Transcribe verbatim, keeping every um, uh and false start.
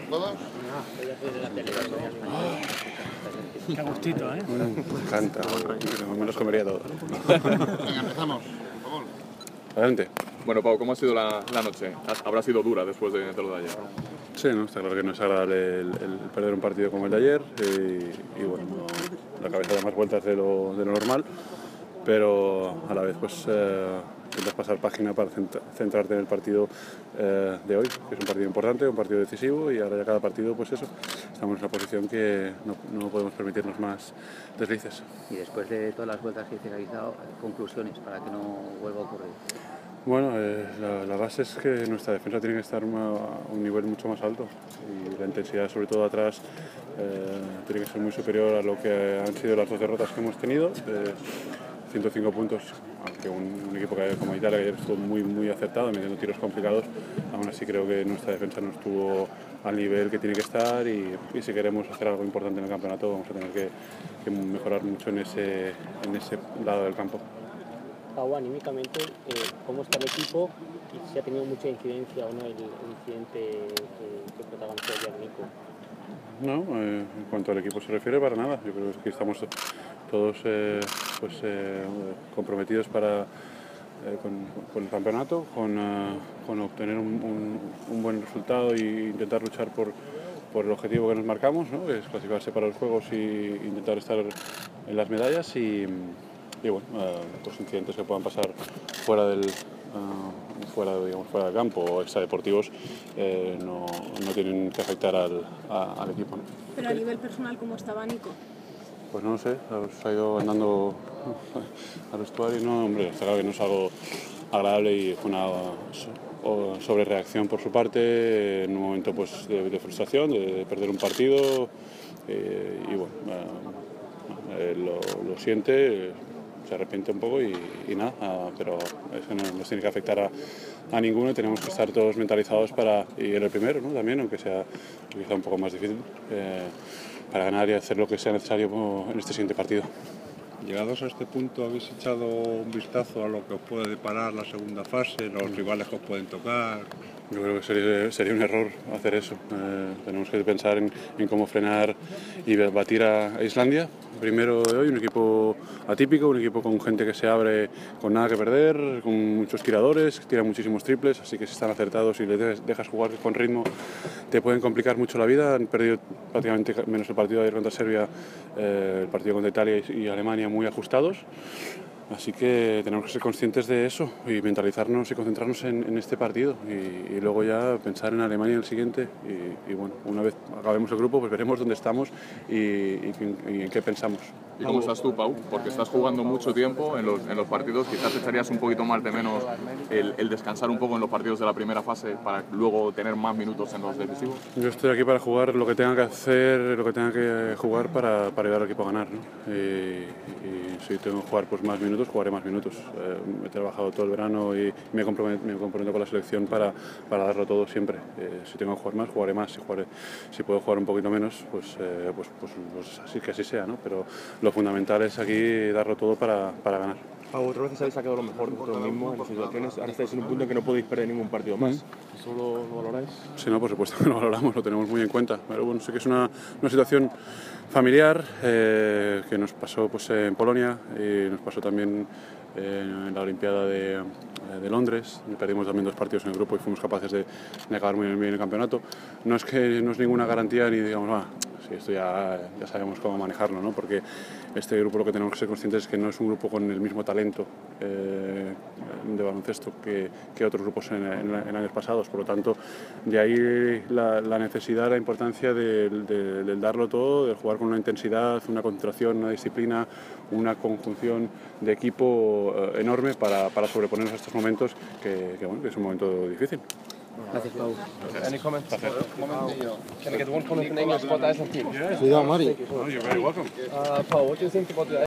¿Todos? Oh, qué gustito, ¿eh? Me encanta, me los comería todos. Venga, empezamos, por favor. Adelante. Bueno, Pau, ¿cómo ha sido la, la noche? Habrá sido dura después de, de lo de ayer, ¿no? Sí, ¿no? Está claro que no es agradable el, el perder un partido como el de ayer y, y bueno, la cabeza da más vueltas de lo, de lo normal, pero a la vez pues eh, intentas pasar página para centrarte en el partido eh, de hoy, que es un partido importante, un partido decisivo, y ahora ya cada partido pues eso, estamos en una posición que no, no podemos permitirnos más deslices. Y después de todas las vueltas que se han realizado, conclusiones para que no vuelva a ocurrir. Bueno, eh, la, la base es que nuestra defensa tiene que estar una, a un nivel mucho más alto y la intensidad, sobre todo atrás, eh, tiene que ser muy superior a lo que han sido las dos derrotas que hemos tenido. Eh, ciento cinco puntos, aunque un, un equipo que, como Italia, que ayer estuvo muy, muy acertado, metiendo tiros complicados, aún así creo que nuestra defensa no estuvo al nivel que tiene que estar y, y si queremos hacer algo importante en el campeonato vamos a tener que, que mejorar mucho en ese, en ese lado del campo. Pau, anímicamente, eh, ¿cómo está el equipo y si ha tenido mucha incidencia o no el, el incidente que, que protagonizó ayer Nico? No, eh, en cuanto al equipo se refiere, para nada. Yo creo que estamos todos eh, pues, eh, comprometidos para, eh, con, con el campeonato, con, uh, con obtener un, un, un buen resultado e intentar luchar por, por el objetivo que nos marcamos, ¿no? Que es clasificarse para los Juegos e intentar estar en las medallas y, y bueno, uh, pues incidentes que puedan pasar fuera del, uh, fuera, digamos, fuera del campo o extradeportivos eh, no, no tienen que afectar al, a, al equipo, ¿no? Pero a nivel personal, ¿cómo estaba Nico? Pues no lo sé, se ha ido andando al vestuario y no, hombre, está claro que no es algo agradable y fue una sobrereacción por su parte en un momento pues, de, de frustración, de, de perder un partido eh, y bueno, eh, lo, lo siente, se arrepiente un poco y, y nada, pero eso no nos tiene que afectar a, a ninguno y tenemos que estar todos mentalizados para ir el primero, ¿no? También, aunque sea quizá un poco más difícil. Eh, para ganar y hacer lo que sea necesario en este siguiente partido. Llegados a este punto, ¿habéis echado un vistazo a lo que os puede deparar la segunda fase, los rivales que os pueden tocar? Yo creo que sería, sería un error hacer eso. Eh, tenemos que pensar en, en cómo frenar y batir a Islandia. Primero de hoy, un equipo atípico, un equipo con gente que se abre con nada que perder, con muchos tiradores, que tiran muchísimos triples, así que si están acertados y les dejas jugar con ritmo, te pueden complicar mucho la vida. Han perdido prácticamente, menos el partido de ayer contra Serbia, eh, el partido contra Italia y Alemania muy ajustados. Así que tenemos que ser conscientes de eso y mentalizarnos y concentrarnos en, en este partido y, y luego ya pensar en Alemania en el siguiente y, y bueno, una vez acabemos el grupo pues veremos dónde estamos y, y, y en qué pensamos. ¿Y cómo estás tú, Pau? Porque estás jugando mucho tiempo en los, en los partidos, quizás echarías un poquito más de menos el, el descansar un poco en los partidos de la primera fase para luego tener más minutos en los decisivos. Yo estoy aquí para jugar lo que tenga que hacer, lo que tenga que jugar para, para ayudar al equipo a ganar, ¿no? Y, y si tengo que jugar pues más minutos, jugaré más minutos. Eh, he trabajado todo el verano y me comprometo, me comprometo con la selección para, para darlo todo siempre. Eh, si tengo que jugar más, jugaré más. Si, jugaré, si puedo jugar un poquito menos, pues, eh, pues, pues, pues así que así sea, ¿no? Pero lo fundamental es aquí darlo todo para, para ganar. Pau, otras veces habéis sacado lo mejor de vosotros mismos en las situaciones, ahora estáis en un punto en que no podéis perder ningún partido más. ¿Mm? ¿Eso lo, lo valoráis? Sí, no, por supuesto que lo valoramos, lo tenemos muy en cuenta. Pero bueno, sé que es una, una situación familiar eh, que nos pasó pues, en Polonia y nos pasó también eh, en la Olimpiada de, de Londres. Perdimos también dos partidos en el grupo y fuimos capaces de, de acabar muy bien el campeonato. No es que no es ninguna garantía ni digamos, ah, sí, esto ya, ya sabemos cómo manejarlo, ¿no? Porque este grupo lo que tenemos que ser conscientes es que no es un grupo con el mismo talento eh, de baloncesto que, que otros grupos en, en, en años pasados. Por lo tanto, de ahí la, la necesidad, la importancia del de, de darlo todo, de jugar con una intensidad, una concentración, una disciplina, una conjunción de equipo eh, enorme para, para sobreponernos a estos momentos que, que, bueno, que es un momento difícil. Gracias, Pau. Any comments? Un momentillo. Can I get one comment in English about the Iceland team? Cuidado, Mari. Oh, you're very welcome. Uh, Pau, what do you think about the